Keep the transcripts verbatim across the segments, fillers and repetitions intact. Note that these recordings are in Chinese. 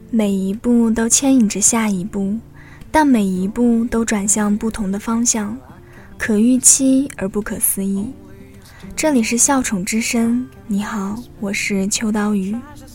每一步都牵引着下一步，但每一步都转向不同的方向，可预期而不可思议。这里是笑宠之声，你好，我是秋刀鱼。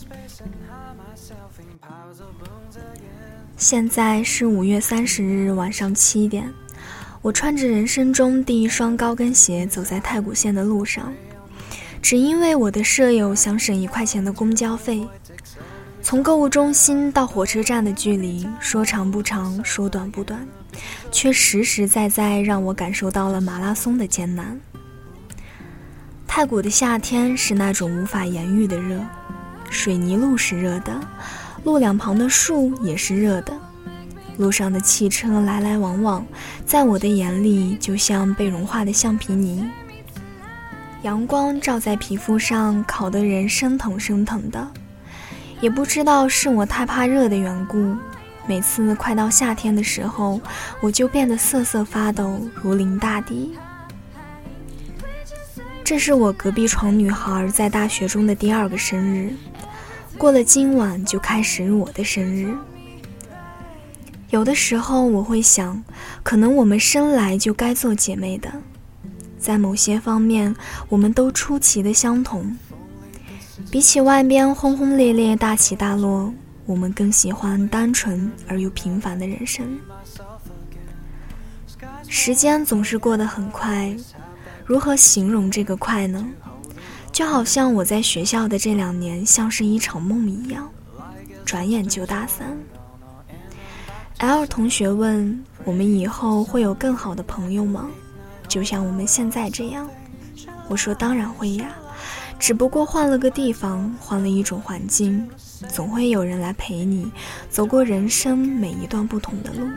现在是五月三十日晚上七点，我穿着人生中第一双高跟鞋走在太古县的路上，只因为我的舍友想省一块钱的公交费。从购物中心到火车站的距离，说长不长，说短不短，却实实在在让我感受到了马拉松的艰难。太古的夏天是那种无法言喻的热，水泥路是热的，路两旁的树也是热的，路上的汽车来来往往，在我的眼里就像被融化的橡皮泥。阳光照在皮肤上，烤得人生疼生疼的。也不知道是我太怕热的缘故，每次快到夏天的时候，我就变得瑟瑟发抖，如临大敌。这是我隔壁床女孩在大学中的第二个生日，过了今晚就开始我的生日。有的时候我会想，可能我们生来就该做姐妹的，在某些方面我们都出奇的相同。比起外边轰轰烈烈大起大落，我们更喜欢单纯而又平凡的人生。时间总是过得很快，如何形容这个快呢？就好像我在学校的这两年像是一场梦一样，转眼就大三。L 同学问，我们以后会有更好的朋友吗？就像我们现在这样。我说当然会呀，只不过换了个地方，换了一种环境，总会有人来陪你走过人生每一段不同的路。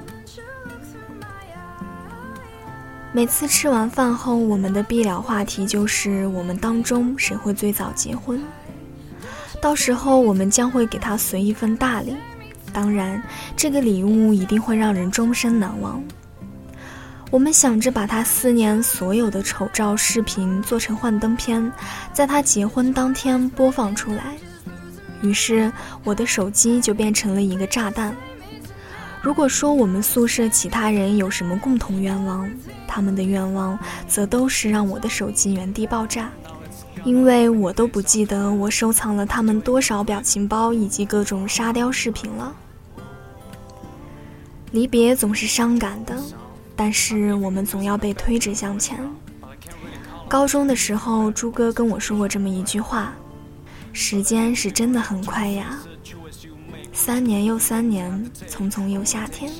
每次吃完饭后，我们的必聊话题就是我们当中谁会最早结婚。到时候我们将会给他随一份大礼，当然这个礼物一定会让人终身难忘。我们想着把他四年所有的丑照视频做成幻灯片，在他结婚当天播放出来。于是我的手机就变成了一个炸弹。如果说我们宿舍其他人有什么共同愿望，他们的愿望则都是让我的手机原地爆炸，因为我都不记得我收藏了他们多少表情包以及各种沙雕视频了。离别总是伤感的，但是我们总要被推着向前。高中的时候，朱哥跟我说过这么一句话，时间是真的很快呀，三年又三年，匆匆又夏天。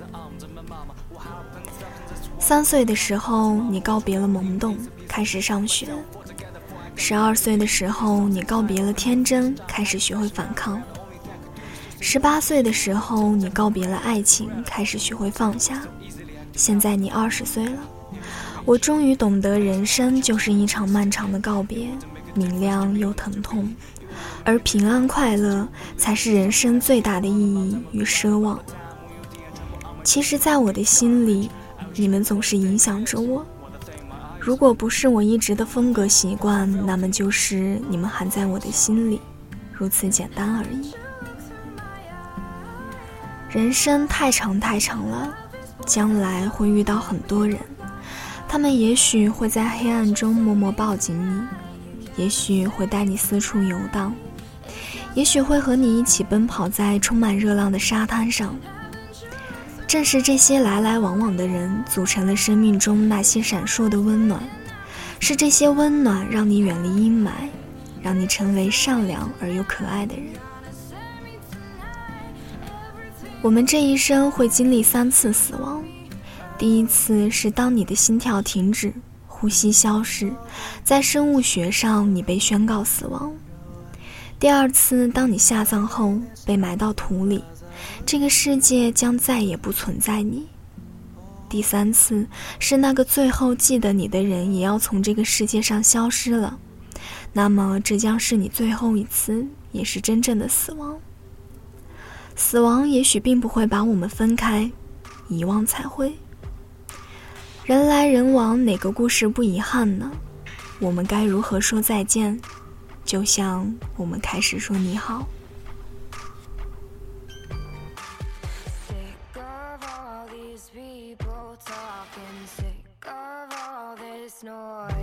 三岁的时候，你告别了懵懂，开始上学；十二岁的时候，你告别了天真，开始学会反抗；十八岁的时候，你告别了爱情，开始学会放下。现在你二十岁了，我终于懂得人生就是一场漫长的告别，明亮又疼痛，而平安快乐才是人生最大的意义与奢望。其实在我的心里，你们总是影响着我，如果不是我一直的风格习惯，那么就是你们还在我的心里，如此简单而已。人生太长太长了，将来会遇到很多人，他们也许会在黑暗中默默抱紧你，也许会带你四处游荡，也许会和你一起奔跑在充满热浪的沙滩上。正是这些来来往往的人，组成了生命中那些闪烁的温暖，是这些温暖让你远离阴霾，让你成为善良而又可爱的人。我们这一生会经历三次死亡，第一次是当你的心跳停止，呼吸消失，在生物学上你被宣告死亡。第二次，当你下葬后被埋到土里，这个世界将再也不存在你。第三次，是那个最后记得你的人也要从这个世界上消失了，那么这将是你最后一次，也是真正的死亡。死亡也许并不会把我们分开，遗忘才会。人来人往，哪个故事不遗憾呢？我们该如何说再见？就像我们开始说你好。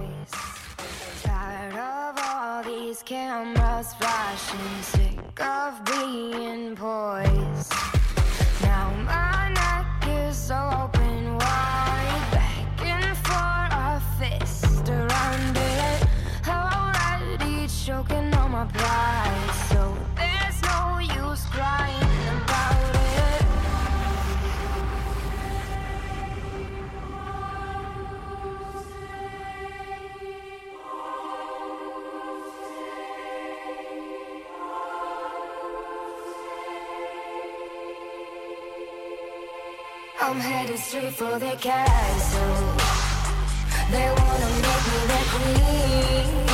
Tired of all these cameras flashing, sick of being poised. Now my neck is open wide, begging for a fist around it. Already choking on my pride, so there's no use crying about it. I'm headed straight for the castle. They wanna make me their queen.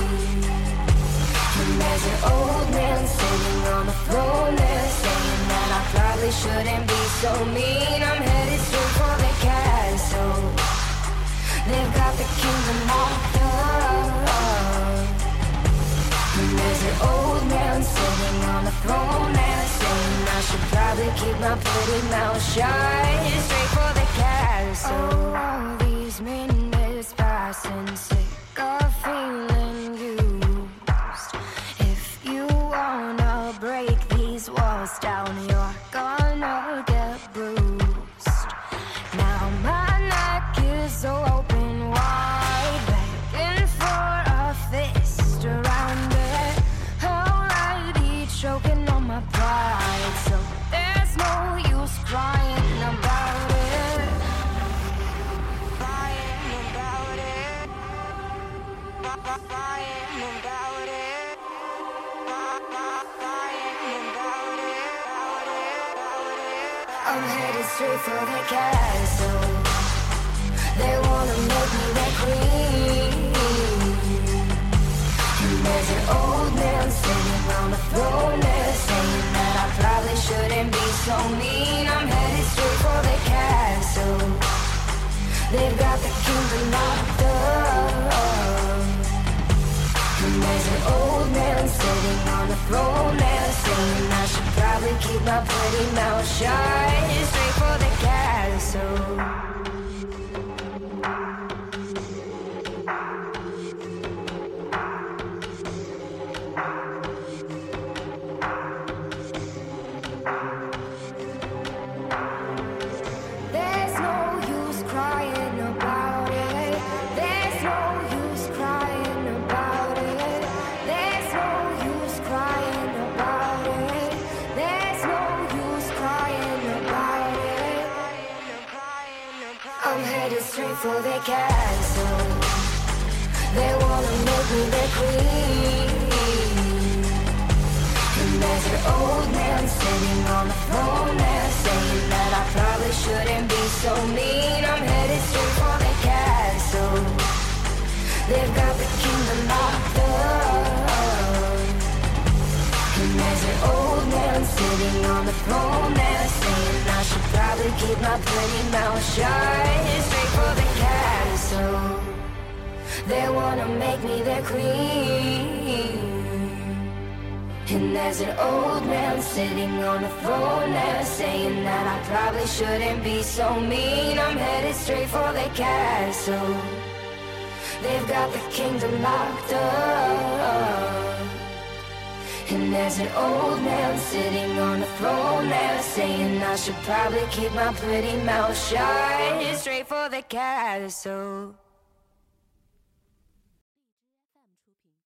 And there's an old man sitting on the throne there, saying that I probably shouldn't be so mean. I'm headed straight for the castle. They've got the kingdom locked up. And there's an old man sitting on the throne there, saying I should probably keep my pretty mouth shut. Straight for the castle. Oh, all these minutes passing, sick of feeling used. If you wanna break these walls down, you're gonna get bruised. Now my neck is so open wide, begging for a fist around it. Already choking on my pride, so there's no use crying about it. Crying about it. Crying about it. Crying about it. I'm headed straight for the castle. They wanna make me their queen. And there's an old man sitting on the throne there, saying that I probably shouldn't be so mean. I'm headed straight for the castle. They've got the kingdom locked up. And there's an old man sitting on the throne there, saying I should probably keep my pretty mouth shut. Straight for the castle. There's no use crying about it. There's no use crying about it. There's no use crying about it. There's no use crying about it. I'm headed straight for the castle. They wanna make me their queen. And there's an old man sitting on the throne there, saying that I probably shouldn't be so mean. I'm headed straight for the castle. They've got the kingdom locked up. And there's an old man sitting on the throne there, saying I should probably keep my pretty mouth shut. Straight for the castle. They wanna make me their queen. And there's an old man sitting on the throne there, saying that I probably shouldn't be so mean. I'm headed straight for the castle. They've got the kingdom locked up. And there's an old man sitting on the throne there, saying I should probably keep my pretty mouth shut. Straight for the castle.